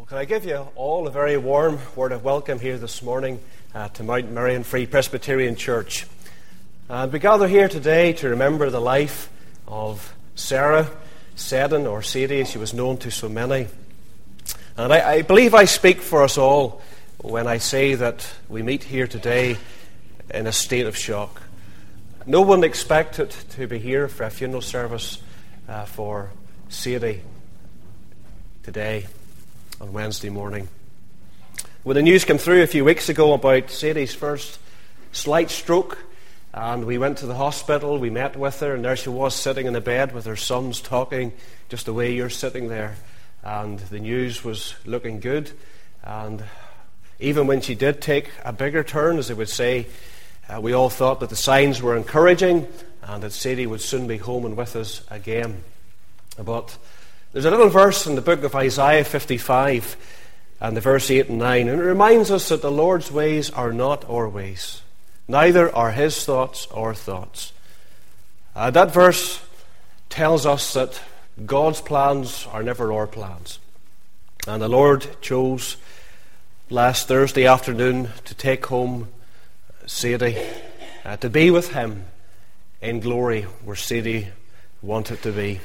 Can I give you all a very warm word of welcome here this morning to Mount Merion Free Presbyterian Church. And we gather here today to remember the life of Sarah Seddon, or Sadie, as she was known to so many. And I believe I speak for us all when I say that we meet here today in a state of shock. No one expected to be here for a funeral service for Sadie today on Wednesday morning. When the news came through a few weeks ago about Sadie's first slight stroke, and we went to the hospital, we met with her, and there she was sitting in a bed with her sons talking just the way you're sitting there. And the news was looking good. And even when she did take a bigger turn, as they would say, we all thought that the signs were encouraging and that Sadie would soon be home and with us again. But there's a little verse in the book of Isaiah 55 and the verse 8 and 9, and it reminds us that the Lord's ways are not our ways, neither are his thoughts our thoughts. That verse tells us that God's plans are never our plans. And the Lord chose last Thursday afternoon to take home Sadie, to be with him in glory where Sadie wanted to be.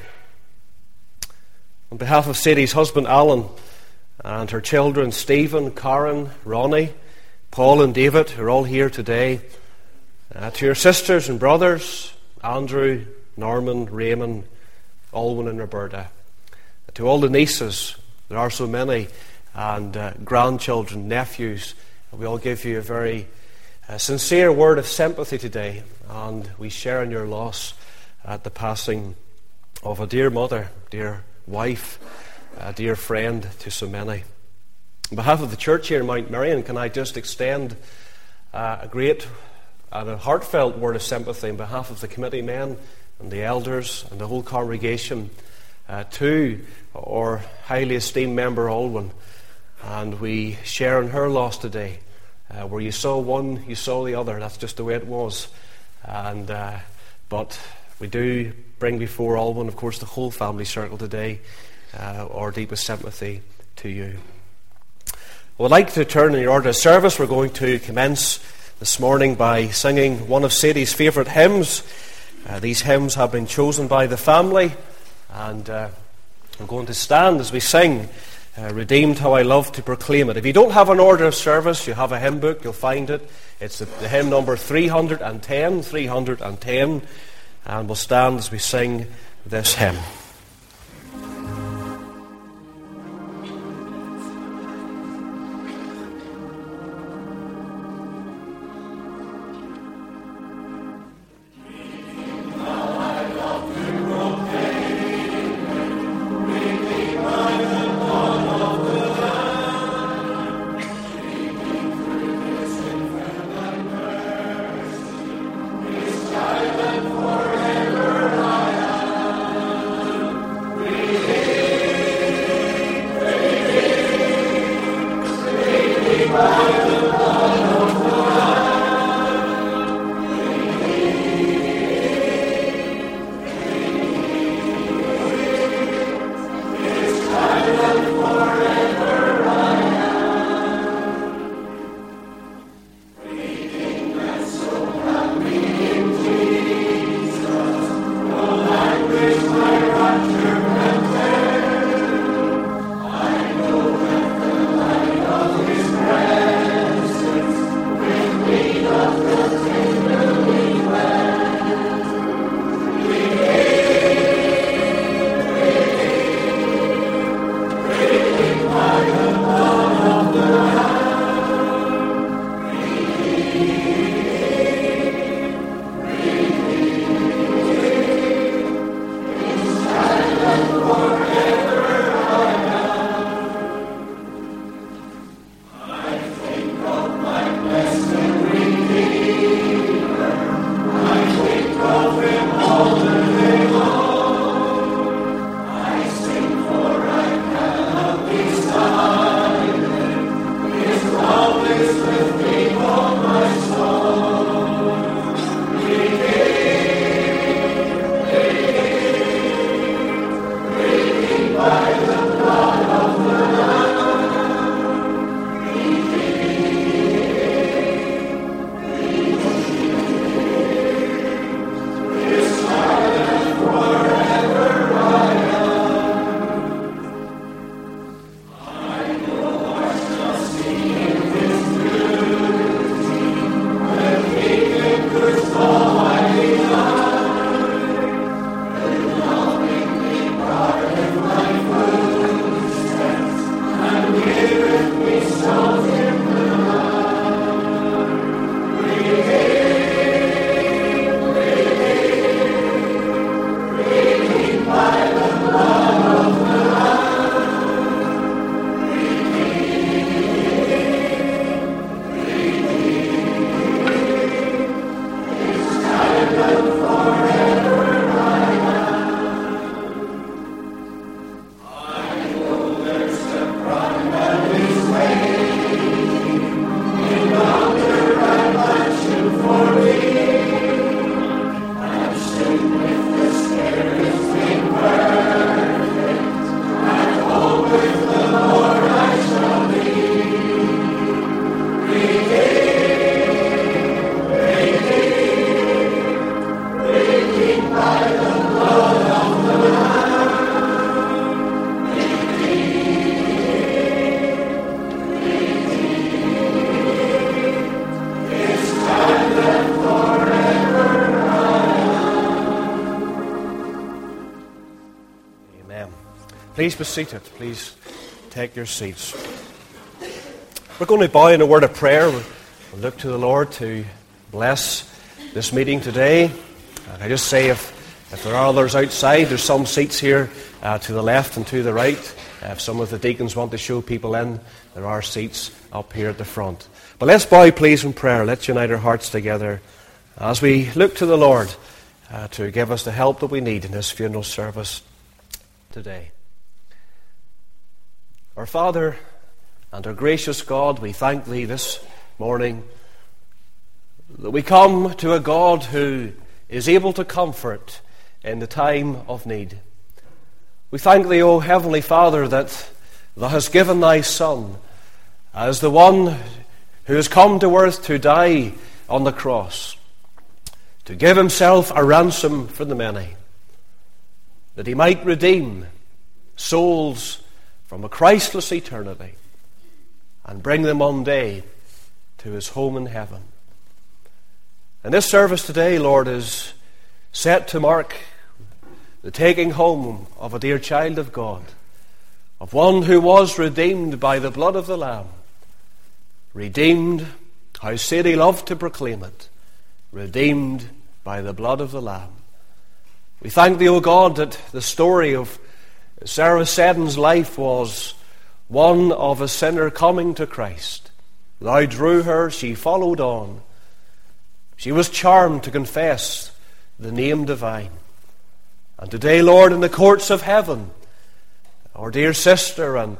On behalf of Sadie's husband Alan and her children Stephen, Karen, Ronnie, Paul and David, who are all here today, to your sisters and brothers, Andrew, Norman, Raymond, Alwyn and Roberta, to all the nieces, there are so many, and grandchildren, nephews, we all give you a very sincere word of sympathy today, and we share in your loss at the passing of a dear mother, dear wife, a dear friend to so many. On behalf of the church here in Mount Merion, can I just extend a great and a heartfelt word of sympathy on behalf of the committee men and the elders and the whole congregation to our highly esteemed member Alwyn. And we share in her loss today. Where you saw one, you saw the other. That's just the way it was. And but we do bring before Alwyn, of course, the whole family circle today, our deepest sympathy to you. I would like to turn in your order of service. We're going to commence this morning by singing one of Sadie's favourite hymns. These hymns have been chosen by the family, and we're going to stand as we sing Redeemed, How I Love to Proclaim It. If you don't have an order of service, you have a hymn book, you'll find it. It's the hymn number 310, and we'll stand as we sing this hymn. Forever I am Please be seated. Please take your seats. We're going to bow in a word of prayer. We'll look to the Lord to bless this meeting today. And I just say if there are others outside, there's some seats here to the left and to the right. If some of the deacons want to show people in, there are seats up here at the front. But let's bow, please, in prayer. Let's unite our hearts together as we look to the Lord to give us the help that we need in this funeral service today. Our Father and our gracious God, we thank Thee this morning that we come to a God who is able to comfort in the time of need. We thank Thee, O Heavenly Father, that Thou hast given Thy Son as the one who has come to earth to die on the cross, to give Himself a ransom for the many, that He might redeem souls from a Christless eternity and bring them one day to His home in heaven. And this service today, Lord, is set to mark the taking home of a dear child of God, of one who was redeemed by the blood of the Lamb. Redeemed, how Sadie loved to proclaim it, redeemed by the blood of the Lamb. We thank Thee, O God, that the story of Sarah Seddon's life was one of a sinner coming to Christ. Thou drew her, she followed on. She was charmed to confess the name divine. And today, Lord, in the courts of heaven, our dear sister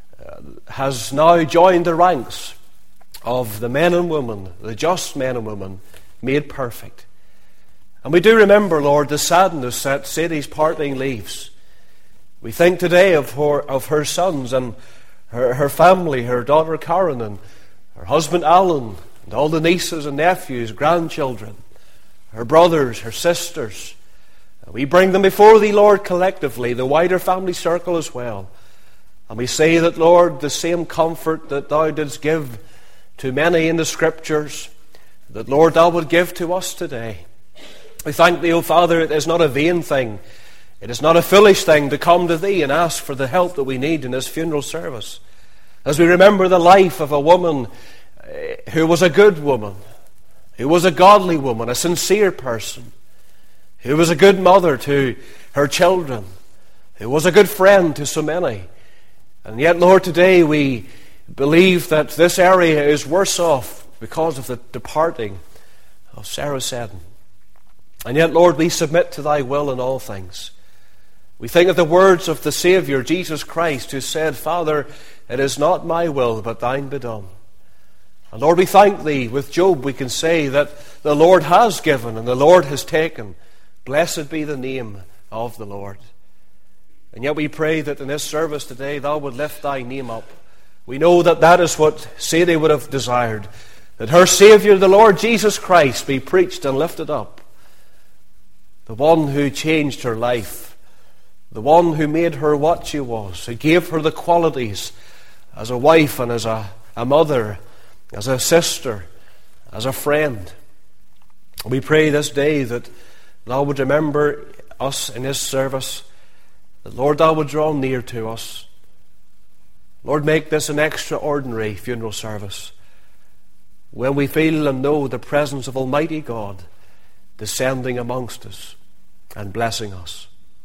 has now joined the ranks of the men and women, the just men and women, made perfect. And we do remember, Lord, the sadness that Sadie's parting leaves. We think today of her sons and her family, her daughter Karen and her husband Alan, and all the nieces and nephews, grandchildren, her brothers, her sisters. We bring them before Thee, Lord, collectively, the wider family circle as well. And we say that, Lord, the same comfort that Thou didst give to many in the Scriptures, that, Lord, Thou would give to us today. We thank Thee, O Father, it is not a vain thing. It is not a foolish thing to come to Thee and ask for the help that we need in this funeral service. As we remember the life of a woman who was a good woman, who was a godly woman, a sincere person, who was a good mother to her children, who was a good friend to so many. And yet, Lord, today we believe that this area is worse off because of the departing of Sarah Seddon. And yet, Lord, we submit to Thy will in all things. We think of the words of the Saviour, Jesus Christ, who said, Father, it is not my will, but Thine be done. And Lord, we thank Thee. With Job we can say that the Lord has given and the Lord has taken. Blessed be the name of the Lord. And yet we pray that in this service today Thou would lift Thy name up. We know that that is what Sadie would have desired, that her Saviour, the Lord Jesus Christ, be preached and lifted up. The one who changed her life, the one who made her what she was, who gave her the qualities as a wife and as a mother, as a sister, as a friend. We pray this day that Thou would remember us in this service, that, Lord, Thou would draw near to us. Lord, make this an extraordinary funeral service when we feel and know the presence of Almighty God descending amongst us and blessing us.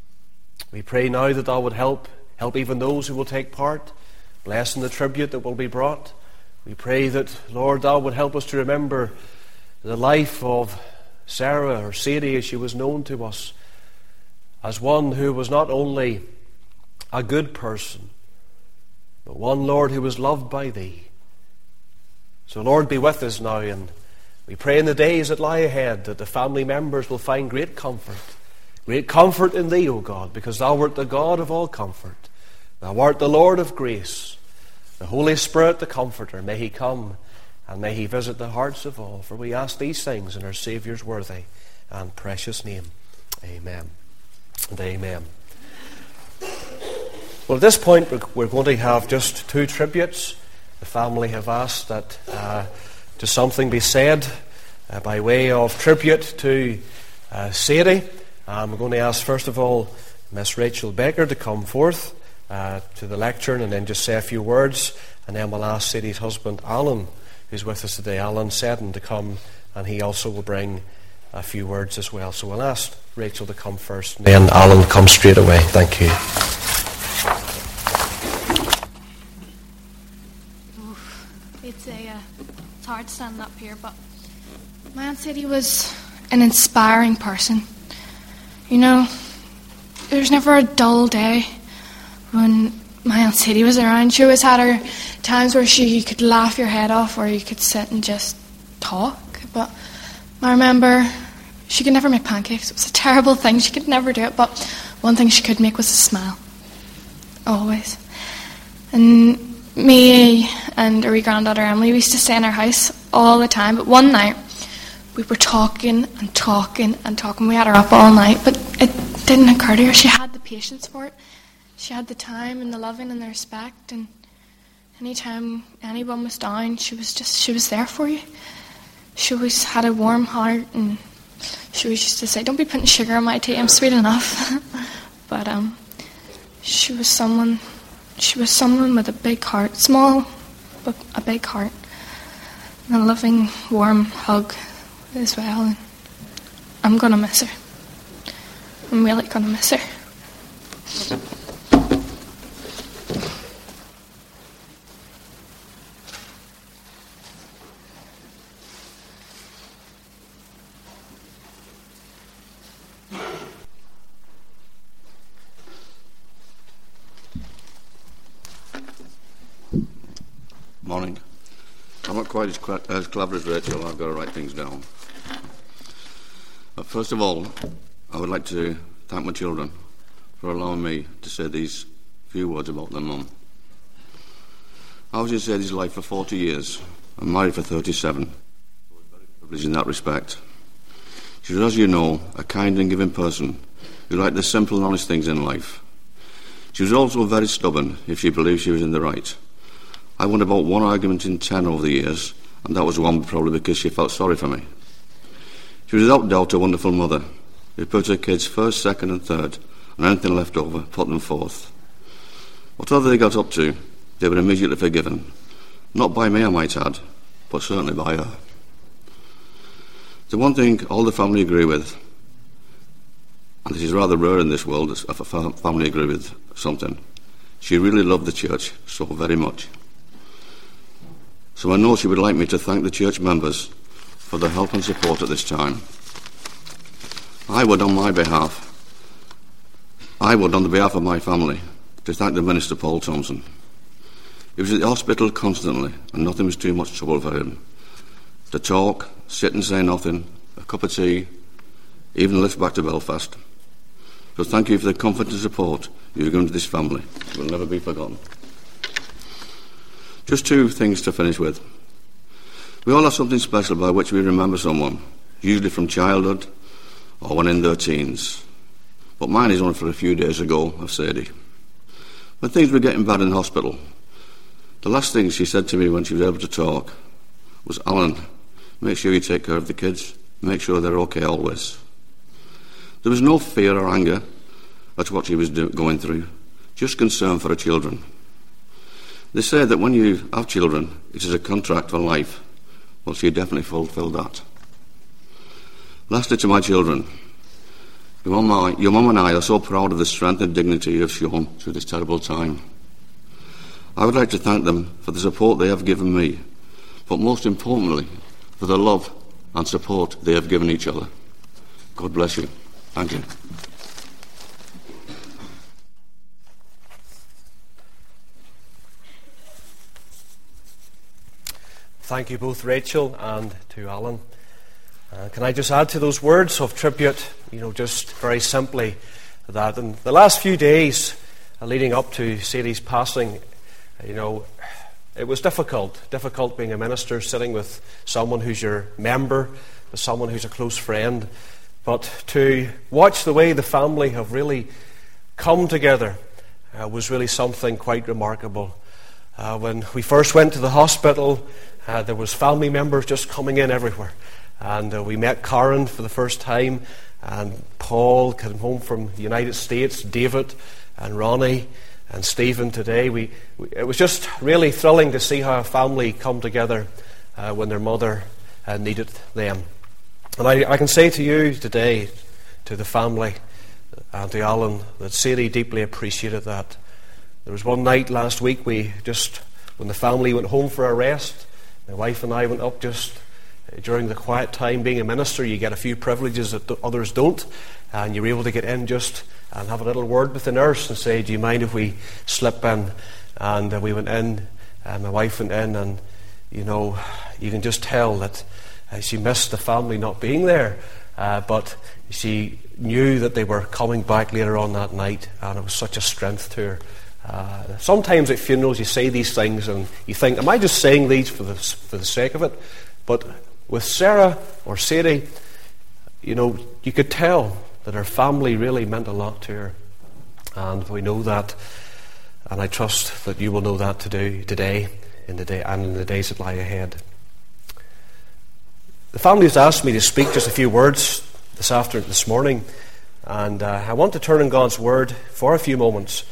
We pray now that Thou would help even those who will take part, blessing the tribute that will be brought. We pray that, Lord, Thou would help us to remember the life of Sarah, or Sadie as she was known to us, as one who was not only a good person, but one, Lord, who was loved by Thee. So, Lord, be with us now, and we pray in the days that lie ahead that the family members will find great comfort in Thee, O God, because Thou art the God of all comfort. Thou art the Lord of grace. The Holy Spirit, the Comforter, may He come and may He visit the hearts of all. For we ask these things in our Saviour's worthy and precious name. Amen and amen. Well, at this point, we're going to have just two tributes. The family have asked that to something be said by way of tribute to Sadie. We're going to ask, first of all, Miss Rachel Baker to come forth to the lectern and then just say a few words, and then we'll ask Sadie's husband, Alan, who's with us today, Alan Seddon, to come, and he also will bring a few words as well. So we'll ask Rachel to come first, and then Alan come straight away. Thank you. It's hard standing up here, but my Aunt Sadie was an inspiring person. You know, there's never a dull day when my Aunt Sadie was around. She always had her times where she could laugh your head off, or you could sit and just talk. But I remember she could never make pancakes. It was a terrible thing. She could never do it. But one thing she could make was a smile. Always. And me and her wee granddaughter Emily, we used to stay in her house all the time. But one night, we were talking and talking and talking. We had her up all night, but it didn't occur to her. She had the patience for it. She had the time and the loving and the respect. And anytime anyone was down, she was there for you. She always had a warm heart, and she always used to say, "Don't be putting sugar on my tea, I'm sweet enough." But she was someone with a big heart, small, but a big heart, and a loving, warm hug as well. And I'm going to miss her. I'm really going to miss her. Morning. I'm not quite as clever as Rachel. I've got to write things down. But first of all, I would like to thank my children for allowing me to say these few words about their mum. I was in Sadie's life for 40 years. I'm married for 37. I was very privileged in that respect. She was, as you know, a kind and giving person who liked the simple and honest things in life. She was also very stubborn if she believed she was in the right. I won about one argument in 10 over the years, and that was one probably because she felt sorry for me. She was without doubt a wonderful mother who put her kids first, second and third, and anything left over, put them fourth. Whatever they got up to, they were immediately forgiven. Not by me, I might add, but certainly by her. The one thing all the family agree with, and this is rather rare in this world, if a family agree with something, she really loved the church so very much. So I know she would like me to thank the church members for their help and support at this time. I would, on the behalf of my family, to thank the minister, Paul Thompson. He was at the hospital constantly, and nothing was too much trouble for him. To talk, sit and say nothing, a cup of tea, even a lift back to Belfast. So thank you for the comfort and support you've given to this family. It will never be forgotten. Just two things to finish with. We all have something special by which we remember someone, usually from childhood or when in their teens. But mine is only for a few days ago of Sadie. When things were getting bad in hospital, the last thing she said to me when she was able to talk was, "Alan, make sure you take care of the kids. Make sure they're okay always." There was no fear or anger at what she was going through, just concern for her children. They say that when you have children, it is a contract for life. Well, she definitely fulfilled that. Lastly, to my children, your mum and I are so proud of the strength and dignity you have shown through this terrible time. I would like to thank them for the support they have given me, but most importantly, for the love and support they have given each other. God bless you. Thank you. Thank you both, Rachel, and to Alan. Can I just add to those words of tribute, just very simply, that in the last few days leading up to Sadie's passing, it was difficult being a minister, sitting with someone who's your member, with someone who's a close friend. But to watch the way the family have really come together was really something quite remarkable. When we first went to the hospital, there was family members just coming in everywhere. And we met Karen for the first time, and Paul came home from the United States, David and Ronnie, and Stephen today. It was just really thrilling to see how a family come together when their mother needed them. And I can say to you today, to the family and to Alan, that Sadie deeply appreciated that. There was one night last week when the family went home for a rest, my wife and I went up just during the quiet time. Being a minister, you get a few privileges that others don't, and you're able to get in just and have a little word with the nurse and say, do you mind if we slip in? And we went in, and my wife went in, and you can just tell that she missed the family not being there, but she knew that they were coming back later on that night, and it was such a strength to her. Sometimes at funerals you say these things and you think, am I just saying these for the sake of it? But with Sarah or Sadie, you could tell that her family really meant a lot to her, and we know that, and I trust that you will know that today and in the days that lie ahead. The family has asked me to speak just a few words this morning, and I want to turn in God's Word for a few moments.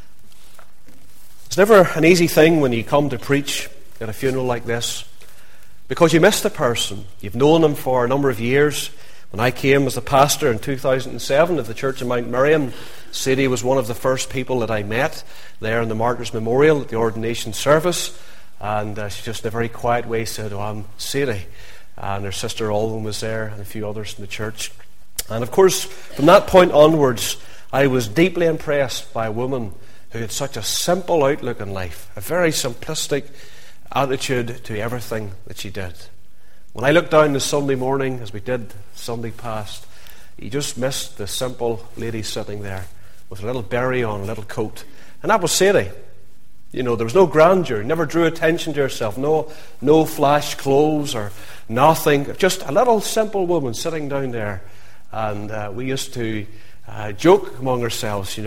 It's never an easy thing when you come to preach at a funeral like this, because you miss the person. You've known them for a number of years. When I came as a pastor in 2007 at the Church of Mount Miriam, Sadie was one of the first people that I met there in the Martyrs Memorial at the ordination service, and she just in a very quiet way said, "Oh, I'm Sadie." And her sister Alwyn was there, and a few others in the church. And of course, from that point onwards, I was deeply impressed by a woman who had such a simple outlook in life, a very simplistic attitude to everything that she did. When I looked down this Sunday morning, as we did Sunday past, you just missed the simple lady sitting there with a little berry on, a little coat. And that was Sadie. There was no grandeur, never drew attention to herself, no flash clothes or nothing, just a little simple woman sitting down there. And we used to joke among ourselves,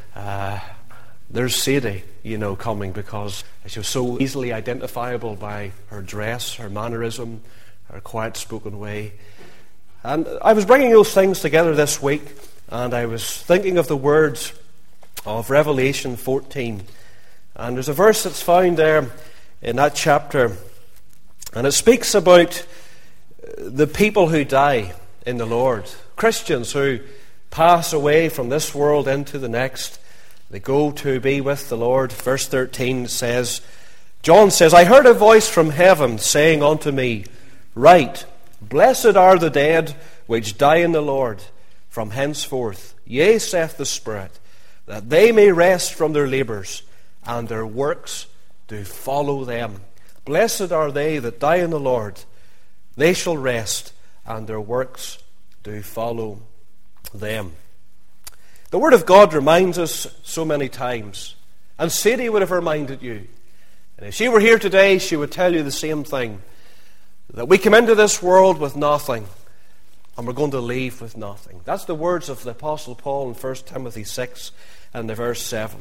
there's Sadie, coming, because she was so easily identifiable by her dress, her mannerism, her quiet-spoken way. And I was bringing those things together this week, and I was thinking of the words of Revelation 14. And there's a verse that's found there in that chapter, and it speaks about the people who die in the Lord, Christians who pass away from this world into the next. They go to be with the Lord. Verse 13 says, John says, I heard a voice from heaven saying unto me, Write, blessed are the dead which die in the Lord from henceforth. Yea, saith the Spirit, that they may rest from their labours, and their works do follow them. Blessed are they that die in the Lord. They shall rest, and their works do follow them. The Word of God reminds us so many times, and Sadie would have reminded you. And if she were here today, she would tell you the same thing, that we come into this world with nothing, and we're going to leave with nothing. That's the words of the Apostle Paul in 1 Timothy 6 and the verse 7.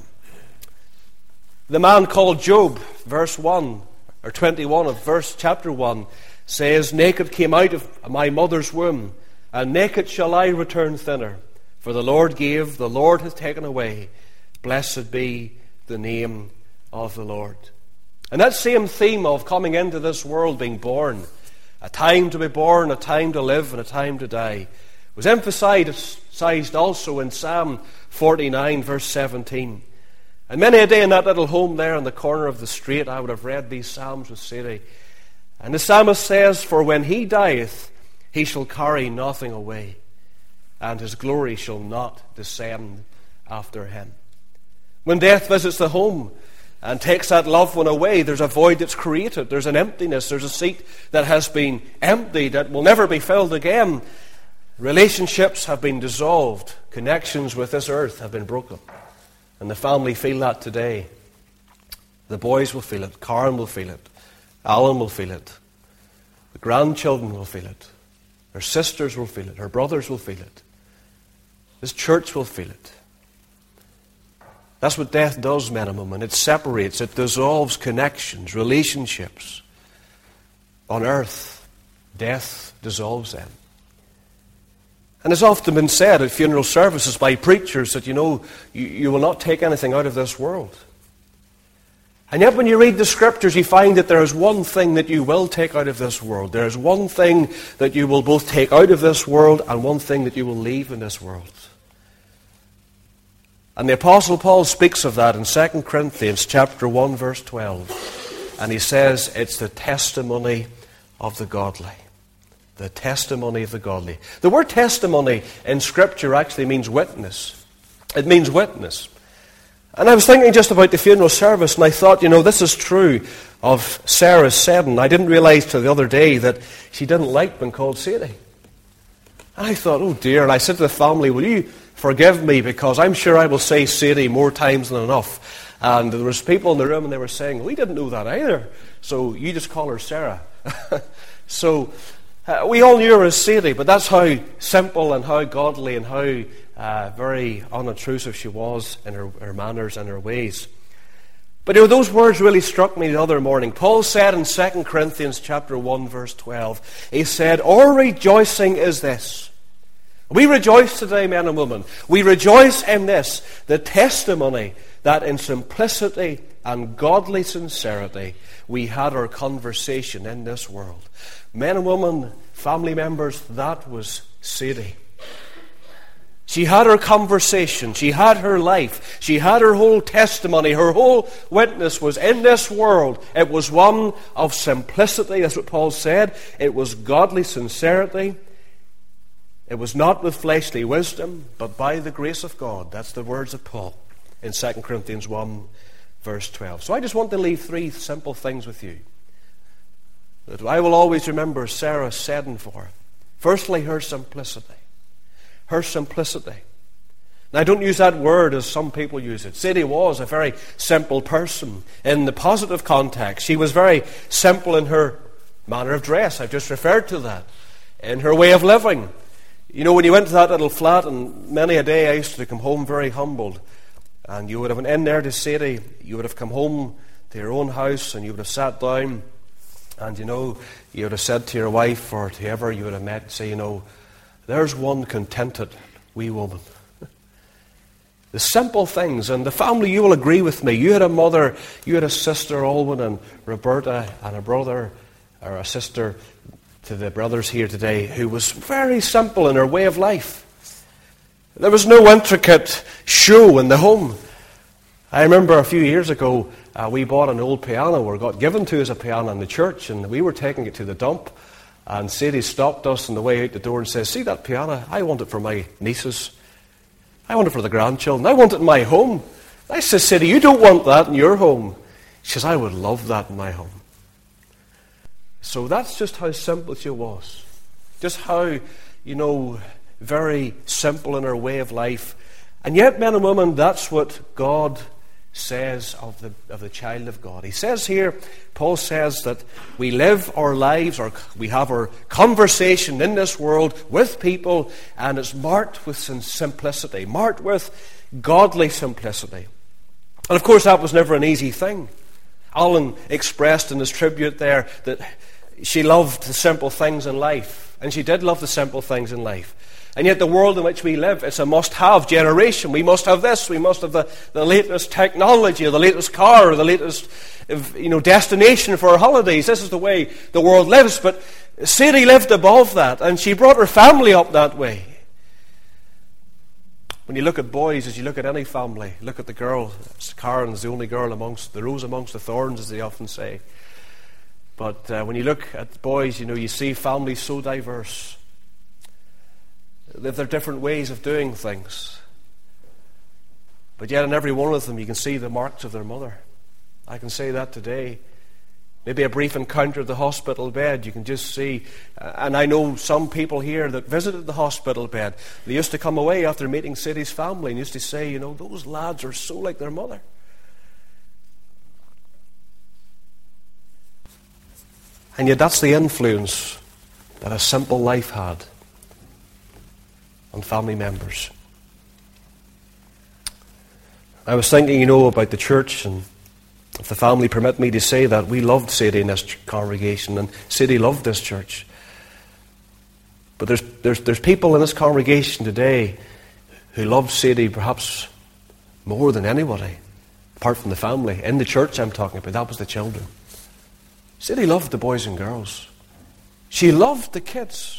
The man called Job, verse 1, or 21 of chapter 1, says, Naked came out of my mother's womb, and naked shall I return thinner. For the Lord gave, the Lord hath taken away. Blessed be the name of the Lord. And that same theme of coming into this world, being born, a time to be born, a time to live, and a time to die, was emphasized also in Psalm 49, verse 17. And many a day in that little home there on the corner of the street, I would have read these psalms with Sadie. And the psalmist says, For when he dieth, he shall carry nothing away, and his glory shall not descend after him. When death visits the home and takes that loved one away, there's a void that's created. There's an emptiness. There's a seat that has been emptied that will never be filled again. Relationships have been dissolved. Connections with this earth have been broken. And the family feel that today. The boys will feel it. Karen will feel it. Alan will feel it. The grandchildren will feel it. Her sisters will feel it. Her brothers will feel it. This church will feel it. That's what death does, men and women. It separates, it dissolves connections, relationships. On earth, death dissolves them. And it's often been said at funeral services by preachers that, you will not take anything out of this world. And yet when you read the Scriptures, you find that there is one thing that you will take out of this world. There is one thing that you will both take out of this world and one thing that you will leave in this world. And the Apostle Paul speaks of that in 2 Corinthians chapter 1, verse 12. And he says it's the testimony of the godly. The testimony of the godly. The word testimony in Scripture actually means witness. It means witness. And I was thinking just about the funeral service, and I thought, this is true of Sarah Seddon. I didn't realize till the other day that she didn't like being called Sadie. And I thought, oh dear, and I said to the family, will you forgive me, because I'm sure I will say Sadie more times than enough. And there was people in the room, and they were saying, we didn't know that either, so you just call her Sarah. So we all knew her as Sadie, but that's how simple and how godly and how very unobtrusive she was in her manners and her ways. But those words really struck me the other morning. Paul said in 2 Corinthians chapter 1, verse 12, he said, our rejoicing is this. We rejoice today, men and women. We rejoice in this, the testimony that in simplicity and godly sincerity we had our conversation in this world. Men and women, family members, that was Sadie. She had her conversation, she had her life, she had her whole testimony, her whole witness was in this world. It was one of simplicity, that's what Paul said. It was godly sincerity. It was not with fleshly wisdom, but by the grace of God. That's the words of Paul in 2 Corinthians 1, verse 12. So I just want to leave three simple things with you that I will always remember Sarah Seddon for. Firstly, her simplicity. Her simplicity. Now, I don't use that word as some people use it. Sadie was a very simple person in the positive context. She was very simple in her manner of dress. I've just referred to that. In her way of living. When you went to that little flat, and many a day I used to come home very humbled, and you would have been in there to Sadie, you would have come home to your own house, and you would have sat down, and you would have said to your wife or to whoever you would have met, say, there's one contented wee woman. The simple things, and the family, you will agree with me. You had a mother, you had a sister, Alwyn and Roberta, and a brother or a sister to the brothers here today, who was very simple in her way of life. There was no intricate show in the home. I remember a few years ago, we bought an old piano, or got given to us a piano in the church, and we were taking it to the dump. And Sadie stopped us on the way out the door and says, see that piano? I want it for my nieces. I want it for the grandchildren. I want it in my home. I said, Sadie, you don't want that in your home. She says, I would love that in my home. So that's just how simple she was. Just how, very simple in her way of life. And yet, men and women, that's what God says of the child of God. He says here, Paul says that we live our lives, or we have our conversation in this world with people, and it's marked with simplicity, marked with godly simplicity. And of course that was never an easy thing. Alan expressed in his tribute there that she loved the simple things in life, and she did love the simple things in life. And yet the world in which we live, it's a must-have generation. We must have this, we must have the latest technology, or the latest car, or the latest destination for our holidays. This is the way the world lives. But Sadie lived above that, and she brought her family up that way. When you look at boys, as you look at any family, look at the girl. Karen's the only girl amongst the rose amongst the thorns, as they often say. But when you look at boys, you see families so diverse. They have their different ways of doing things. But yet in every one of them you can see the marks of their mother. I can say that today. Maybe a brief encounter at the hospital bed, you can just see. And I know some people here that visited the hospital bed. They used to come away after meeting Sadie's family and used to say, those lads are so like their mother. And yet that's the influence that a simple life had on family members. I was thinking, about the church, and if the family permit me to say that, we loved Sadie in this congregation, and Sadie loved this church. But there's people in this congregation today who love Sadie perhaps more than anybody, apart from the family. In the church I'm talking about, that was the children. Sadie loved the boys and girls. She loved the kids.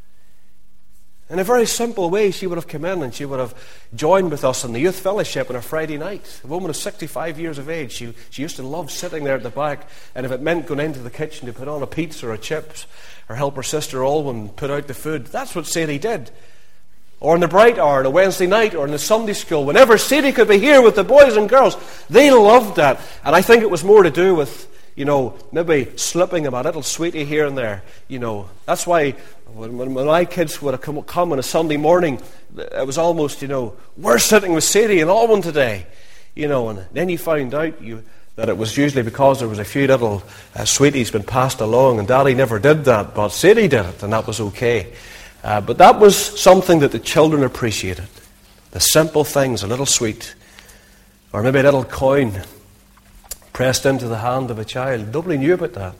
In a very simple way, she would have come in and she would have joined with us in the youth fellowship on a Friday night. A woman of 65 years of age. She used to love sitting there at the back, and if it meant going into the kitchen to put on a pizza or chips or help her sister Alwyn put out the food, that's what Sadie did. Or in the bright hour on a Wednesday night or in the Sunday school, whenever Sadie could be here with the boys and girls, they loved that. And I think it was more to do with, maybe slipping a little sweetie here and there. That's why when my kids would have come on a Sunday morning, it was almost, we're sitting with Sadie and Alwyn today. And then you find out that it was usually because there was a few little sweeties been passed along, and Daddy never did that, but Sadie did it, and that was okay. But that was something that the children appreciated. The simple things, a little sweet, or maybe a little coin pressed into the hand of a child. Nobody knew about that.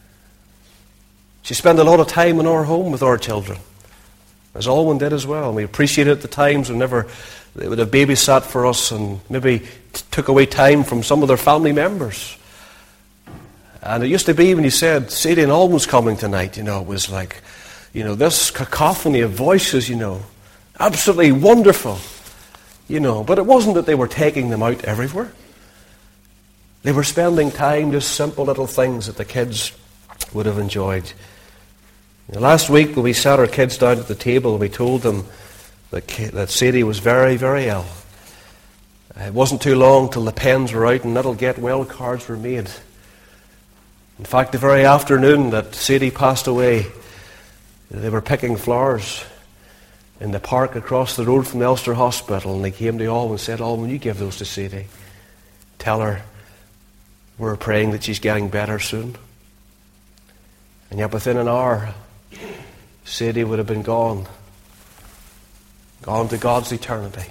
She spent a lot of time in our home with our children, as Alwyn did as well. And we appreciated the times whenever they would have babysat for us and maybe took away time from some of their family members. And it used to be when you said, Sadie and Alwyn's coming tonight, it was like, this cacophony of voices, absolutely wonderful. But it wasn't that they were taking them out everywhere. They were spending time, just simple little things that the kids would have enjoyed. Last week when we sat our kids down at the table, we told them that Sadie was very, very ill. It wasn't too long till the pens were out and little get well cards were made. In fact, the very afternoon that Sadie passed away, they were picking flowers in the park across the road from the Ulster Hospital, and they came to Alwyn and said, Alwyn, you give those to Sadie. Tell her we're praying that she's getting better soon. And yet within an hour, Sadie would have been gone to God's eternity.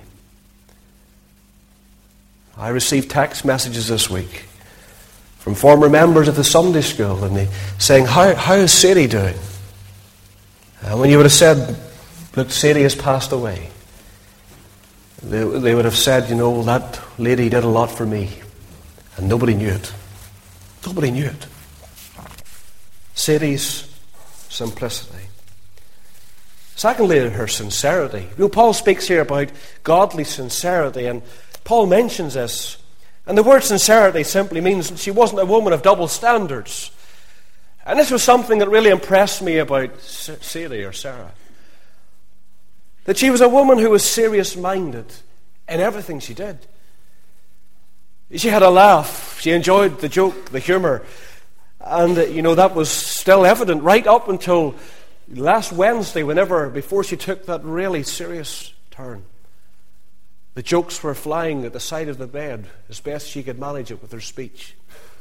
I received text messages this week from former members of the Sunday school, and they saying, how is Sadie doing? And when you would have said, look, Sadie has passed away, they would have said, that lady did a lot for me. And nobody knew it. Nobody knew it. Sadie's simplicity. Secondly, her sincerity. Paul speaks here about godly sincerity, and Paul mentions this. And the word sincerity simply means she wasn't a woman of double standards. And this was something that really impressed me about Sadie or Sarah. That she was a woman who was serious-minded in everything she did. She had a laugh. She enjoyed the joke, the humour. And, that was still evident right up until last Wednesday, before she took that really serious turn. The jokes were flying at the side of the bed as best she could manage it with her speech.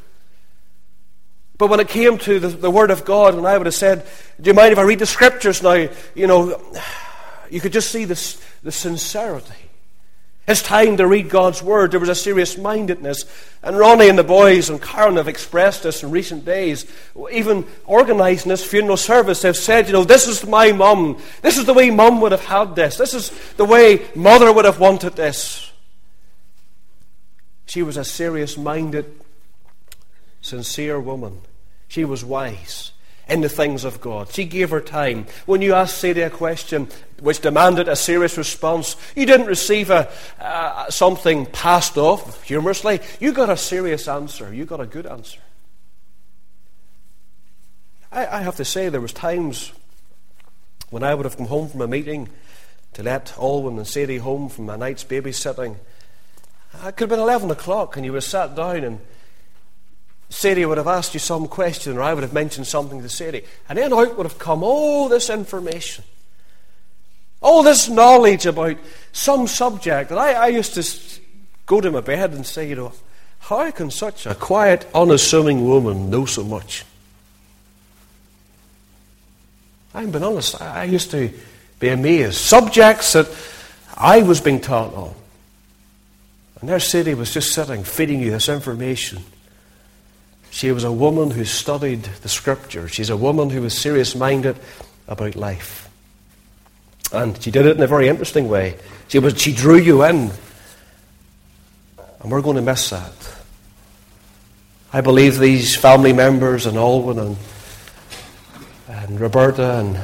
But when it came to the Word of God, and I would have said, do you mind if I read the Scriptures now? You could just see the sincerity. It's time to read God's Word. There was a serious-mindedness. And Ronnie and the boys and Karen have expressed this in recent days. Even organising this funeral service, they've said, this is my mum. This is the way mum would have had this. This is the way mother would have wanted this. She was a serious-minded, sincere woman. She was wise in the things of God. She gave her time. When you asked Sadie a question which demanded a serious response, you didn't receive something passed off humorously. You got a serious answer. You got a good answer. I have to say, there was times when I would have come home from a meeting to let Alwyn and Sadie home from a night's babysitting. It could have been 11 o'clock and you would have sat down and Sadie would have asked you some question, or I would have mentioned something to Sadie, and then out would have come all this information, all this knowledge about some subject. And I used to go to my bed and say, how can such a quiet, unassuming woman know so much? I'm being honest, I used to be amazed. Subjects that I was being taught on. And there Sadie was just sitting, feeding you this information. She was a woman who studied the Scripture. She's a woman who was serious-minded about life. And she did it in a very interesting way. She drew you in. And we're going to miss that. I believe these family members and Alwyn and Roberta and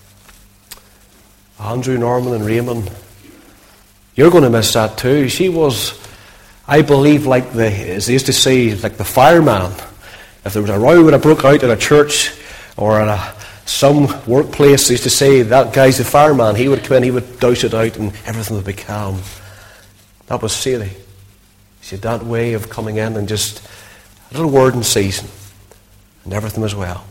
Andrew, Norman and Raymond, you're going to miss that too. She was, I believe, as they used to say, like the fireman. If there was a row that broke out in a church or in some workplace, they used to say, that guy's the fireman. He would come in, he would douse it out and everything would be calm. That was Sadie. She had that way of coming in and just a little word in season and everything was well.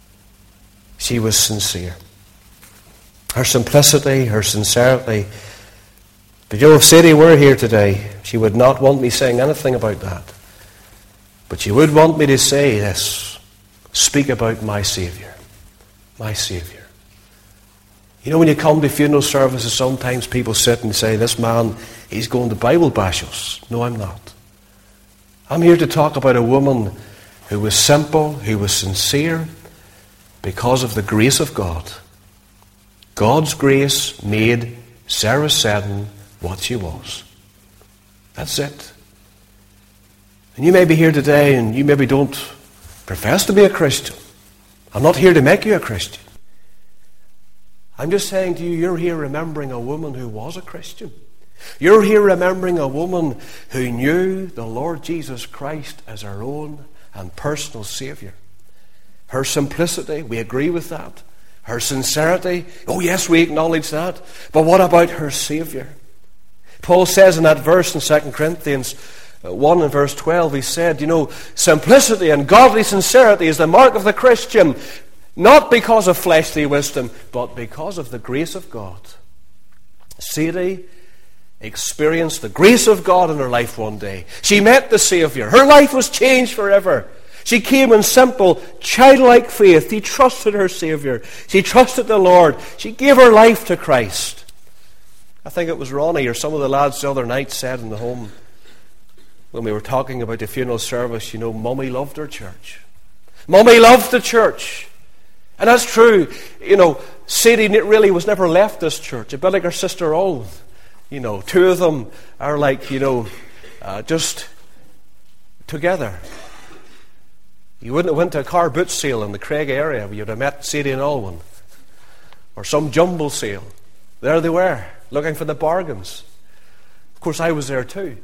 She was sincere. Her simplicity, her sincerity. But if Sadie were here today, she would not want me saying anything about that. But she would want me to say this: speak about my Saviour. My Saviour. You know, when you come to funeral services, sometimes people sit and say, this man, he's going to Bible bash us. No, I'm not. I'm here to talk about a woman who was simple, who was sincere, because of the grace of God. God's grace made Sarah Seddon what she was. That's it. And you may be here today and you maybe don't profess to be a Christian. I'm not here to make you a Christian. I'm just saying to you, you're here remembering a woman who was a Christian. You're here remembering a woman who knew the Lord Jesus Christ as her own and personal Saviour. Her simplicity, we agree with that. Her sincerity, oh yes, we acknowledge that. But what about her Saviour? Paul says in that verse in 2 Corinthians 1 and verse 12, he said, simplicity and godly sincerity is the mark of the Christian, not because of fleshly wisdom, but because of the grace of God. Sadie experienced the grace of God in her life one day. She met the Saviour. Her life was changed forever. She came in simple, childlike faith. She trusted her Saviour. She trusted the Lord. She gave her life to Christ. I think it was Ronnie or some of the lads the other night said in the home, when we were talking about the funeral service, Mummy loved her church. Mummy loved the church. And that's true. Sadie really was never left this church. A bit like her sister Olin. Two of them are like, just together. You wouldn't have went to a car boot sale in the Craig area where you'd have met Sadie and Alwyn. Or some jumble sale. There they were, looking for the bargains. Of course, I was there too.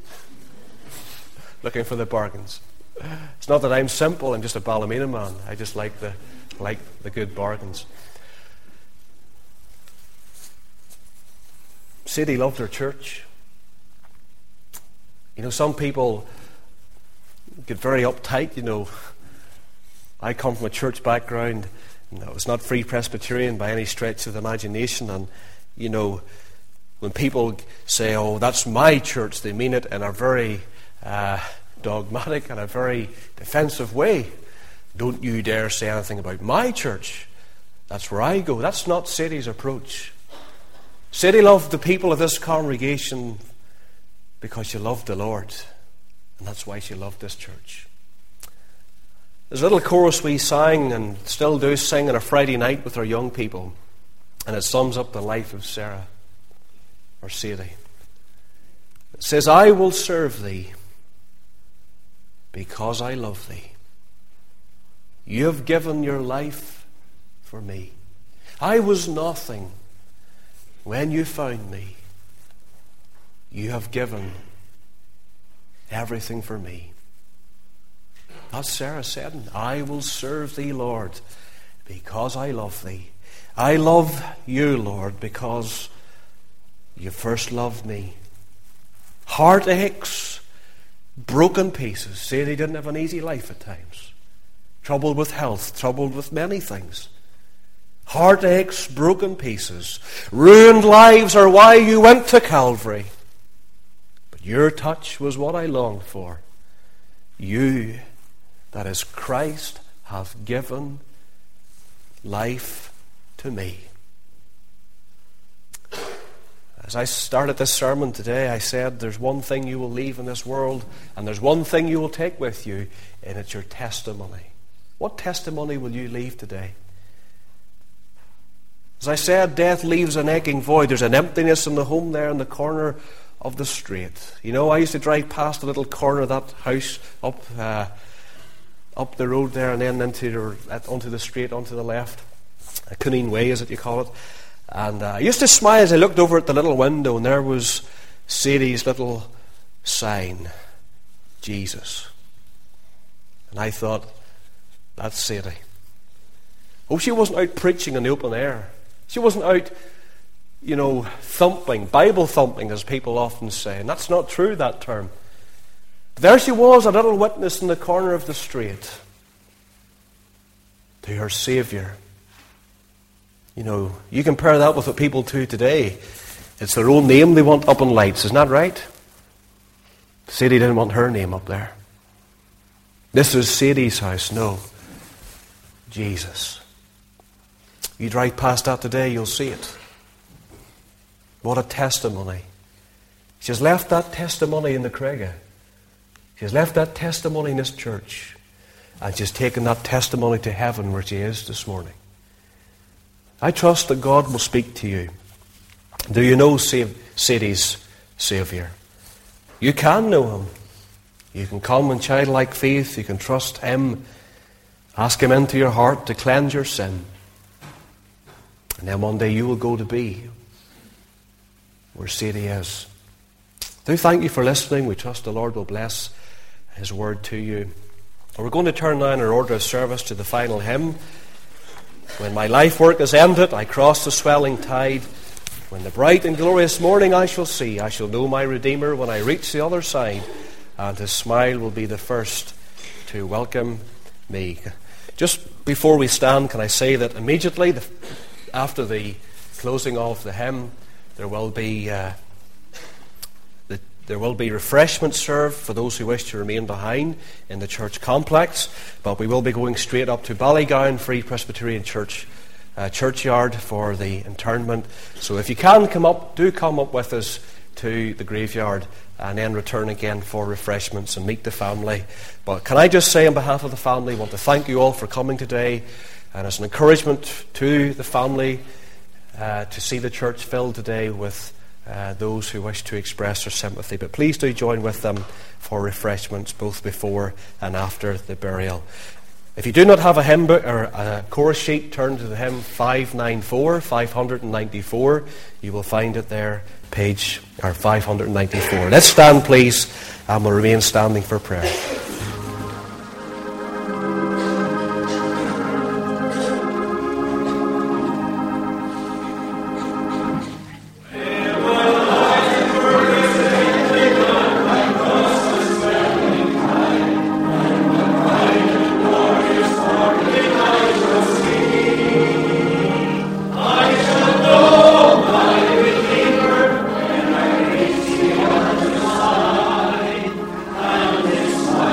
Looking for the bargains. It's not that I'm simple, I'm just a Ballymena man. I just like the good bargains. Sadie loved her church. Some people get very uptight, I come from a church background. It's not Free Presbyterian by any stretch of the imagination. And, when people say, oh, that's my church, they mean it in a very dogmatic and a very defensive way. Don't you dare say anything about my church. That's where I go. That's not Sadie's approach. Sadie loved the people of this congregation because she loved the Lord. And that's why she loved this church. There's a little chorus we sang and still do sing on a Friday night with our young people. And it sums up the life of Sarah, or Sadie. It says, I will serve thee because I love thee. You have given your life for me. I was nothing when you found me. You have given everything for me. That's Sarah Seddon. I will serve thee, Lord, because I love thee. I love you, Lord, because you first loved me. Heartaches, broken pieces. Sadie didn't have an easy life at times. Troubled with health, troubled with many things. Heartaches, broken pieces, ruined lives are why you went to Calvary. But your touch was what I longed for. You, that is Christ, have given life to me. As I started this sermon today, I said there's one thing you will leave in this world, and there's one thing you will take with you, and it's your testimony. What testimony will you leave today? As I said, death leaves an aching void. There's an emptiness in the home there in the corner of the street. You know, I used to drive past the little corner of that house up the road there and then onto the street, onto the left. Cunning Way, as you call it. And I used to smile as I looked over at the little window, and there was Sadie's little sign, Jesus. And I thought, that's Sadie. Oh, she wasn't out preaching in the open air. She wasn't out, thumping, Bible thumping, as people often say. And that's not true, that term. But there she was, a little witness in the corner of the street to her Saviour. You compare that with what people do today. It's their own name they want up in lights, isn't that right? Sadie didn't want her name up there. This is Sadie's house. No. Jesus. You drive past that today, you'll see it. What a testimony. She's left that testimony in the Craigie. She's left that testimony in this church. And she's taken that testimony to heaven where she is this morning. I trust that God will speak to you. Do you know Sadie's Saviour? You can know Him. You can come in childlike faith. You can trust Him. Ask Him into your heart to cleanse your sin. And then one day you will go to be where Sadie is. Do thank you for listening. We trust the Lord will bless His word to you. We're going to turn now in our order of service to the final hymn. When my life work is ended, I cross the swelling tide. When the bright and glorious morning I shall see, I shall know my Redeemer when I reach the other side, and His smile will be the first to welcome me. Just before we stand, can I say that immediately after the closing of the hymn, there will be refreshments served for those who wish to remain behind in the church complex. But we will be going straight up to Ballygowan Free Presbyterian Church churchyard for the interment. So if you can come up, do come up with us to the graveyard and then return again for refreshments and meet the family. But can I just say on behalf of the family, I want to thank you all for coming today, and as an encouragement to the family to see the church filled today with those who wish to express their sympathy. But please do join with them for refreshments both before and after the burial. If you do not have a hymn book or a chorus sheet, turn to the hymn 594. You will find it there, page 594. Let's stand, please, and we'll remain standing for prayer. This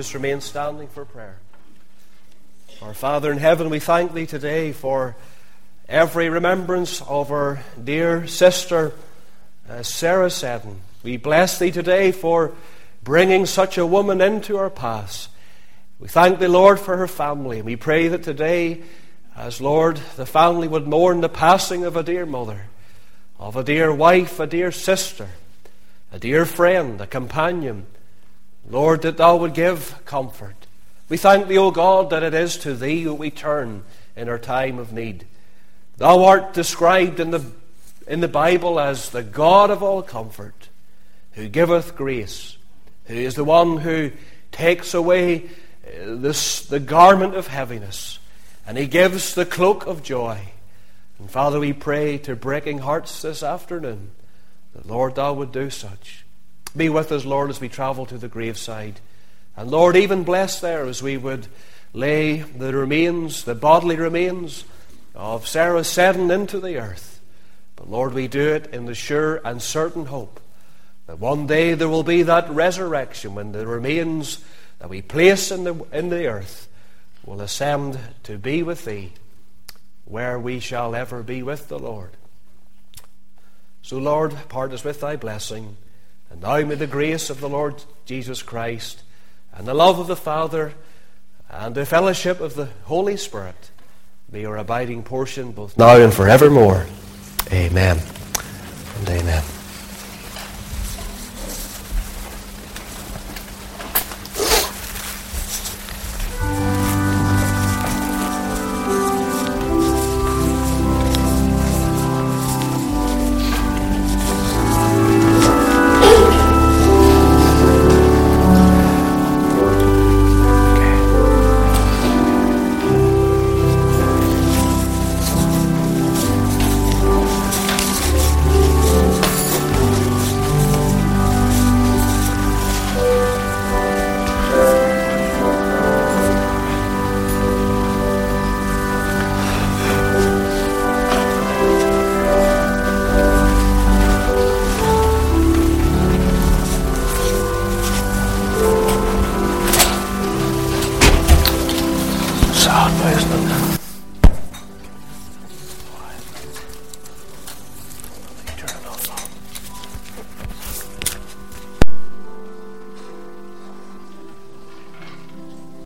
please remain standing for prayer. Our Father in heaven, we thank Thee today for every remembrance of our dear sister, Sarah Seddon. We bless Thee today for bringing such a woman into our paths. We thank Thee, Lord, for her family. We pray that today, as Lord, the family would mourn the passing of a dear mother, of a dear wife, a dear sister, a dear friend, a companion, Lord, that Thou would give comfort. We thank Thee, O God, that it is to Thee that we turn in our time of need. Thou art described in the Bible as the God of all comfort, who giveth grace, who is the one who takes away the garment of heaviness, and He gives the cloak of joy. And Father, we pray to breaking hearts this afternoon that, Lord, Thou would do such. Be with us, Lord, as we travel to the graveside. And Lord, even bless there as we would lay the remains, the bodily remains of Sarah Seddon into the earth. But Lord, we do it in the sure and certain hope that one day there will be that resurrection when the remains that we place in the earth will ascend to be with Thee, where we shall ever be with the Lord. So Lord, part us with Thy blessing. And now may the grace of the Lord Jesus Christ and the love of the Father and the fellowship of the Holy Spirit be our abiding portion both now and forevermore. Amen and amen.